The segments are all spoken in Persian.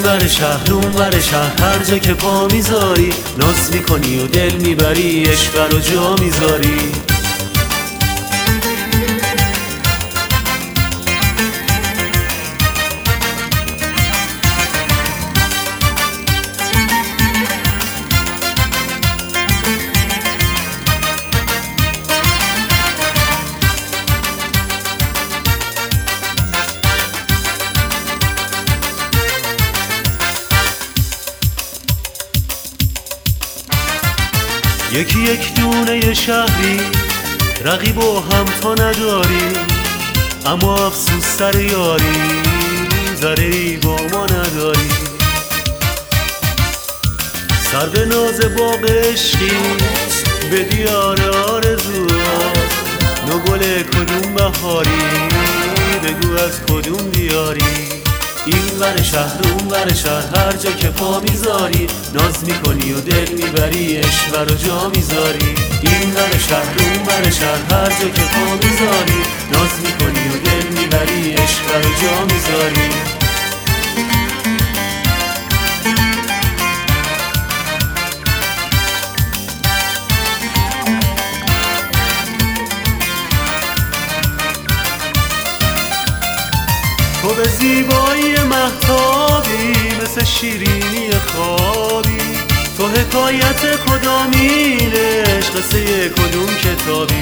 ور شهر اون ور شهر، هر جا که پا میذاری ناز میکنی و دل میبری، عشق رو جا میذاری. یکی یک دونه شهری، رقیب و هم تا نداری، اما افسوس سر یاری، ذره ای با ما نداری. سر به ناز باغ عشقی به دیار آرزوات، نو گل کدوم بهاری، بگو از کدوم دیاری. این ور شهر اون ور شهر، هر جا که پا میذاری ناز میکنی و دل میبری، عشق رو جا میذاری. این ور شهر اون ور شهر، هر جا که پا میذاری ناز میکنی و دل میبری، عشق رو جا میذاری. تو به زیبایی مهتابی، مثل شیرینی خوابی، تو حکایت کدامین عشق، قصه کدوم کتابی.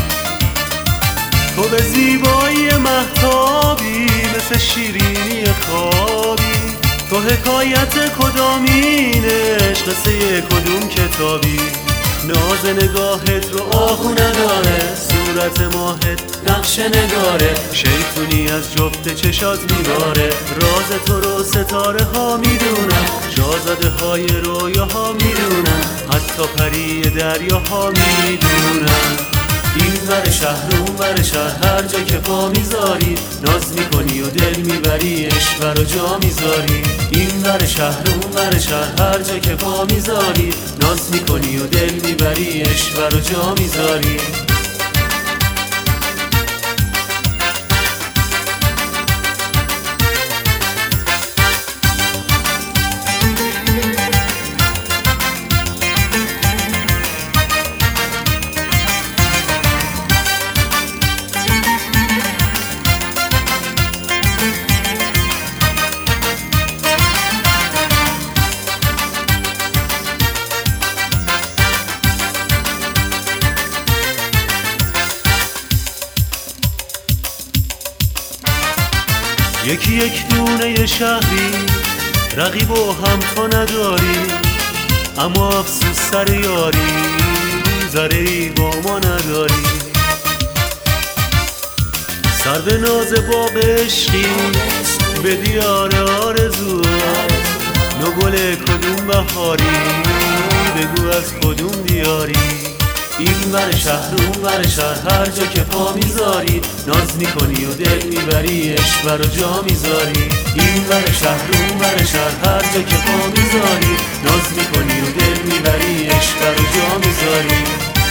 تو به زیبایی مهتابی، مثل شیرینی خوابی، تو حکایت کدامین عشق، قصه کدوم کتابی. ناز نگاهت رو آهو نداره، صورت ماهت نقش نگاره، شیطونی از جفت چشات میباره. راز تو رو ستاره ها میدونن، شاهزاده های رویاها میدونن، حتی پری دریاها میدونن. این ور شهر اون ور شهر، هر جا که پا میذاری ناز میکنی و دل میبری، عشق رو جا میذاری. این ور شهر اون ور شهر، هر جا که پا میذاری ناز میکنی و دل میبری، عشق رو جا میذاری. یکی یک دونه شهری، رقیب و هم تا نداری، اما افسوس سر یاری، ذره ای با ما نداری. سر به ناز باغ عشقی به دیار آرزوات، نو گل کدوم بهاری، بگو از کدوم دیاری. این ور شهر اون ور شهر، هر جا که پا میذاری ناز میکنی و دل میبری، عشق رو جا میذاری. این ور شهر اون ور شهر، هر جا که پا میذاری ناز میکنی و دل میبری، عشق رو جا میذاری.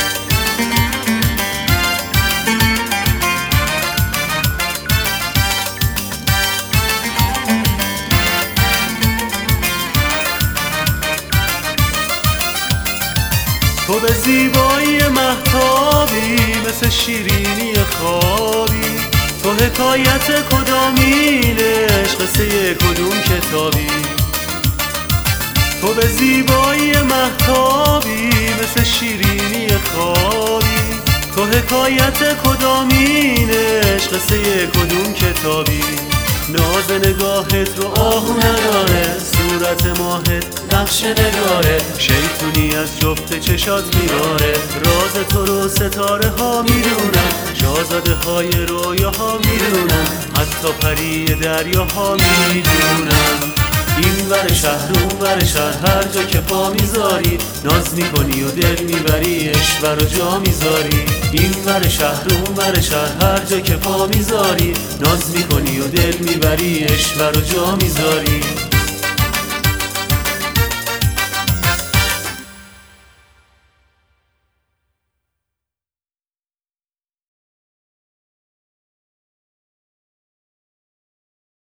تو به زیبایی مهتابی، مثل شیرینی خوابی، تو حکایت کدامین عشق، قصه کدوم کتابی. تو به زیبایی مهتابی، مثل شیرینی خوابی، تو حکایت کدامین عشق، قصه کدوم کتابی. ناز نگاهت رو آهو نداره، صورت ماهت نقش نگاره، شیطونی از جفت چشات میباره. راز تو رو ستاره ها میدونن، شاهزاده های رویاها میدونن، حتی پری دریاها میدونن. این ور شهر اون ور شهر، هر جا که پا میذاری ناز میکنی و دل میبری، عشق رو جا میذاری. این ور شهر اون ور شهر، هر جا که پا میذاری ناز میکنی و دل میبری، عشق رو جا میذاری.